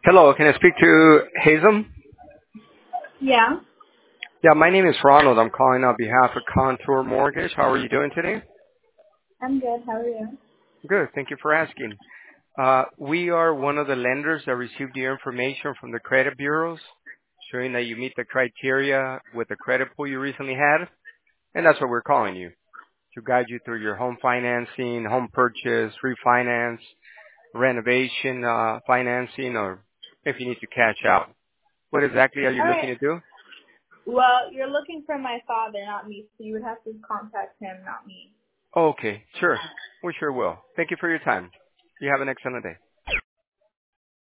Hello, can I speak to Hazem? Yeah, Yeah, my name is Ronald. I'm calling on behalf of Contour Mortgage. How are you doing today? I'm good. How are you? Good, thank you for asking. We are one of the lenders that received your information from the credit bureaus, showing that you meet the criteria with the credit pool you recently had, and that's what we're calling you, to guide you through your home financing, home purchase, refinance, renovation financing, or if you need to cash out. What exactly are you All looking right. to do? Well, you're looking for my father, not me, so you would have to contact him, not me. Okay, sure. We sure will. Thank you for your time. You have an excellent day.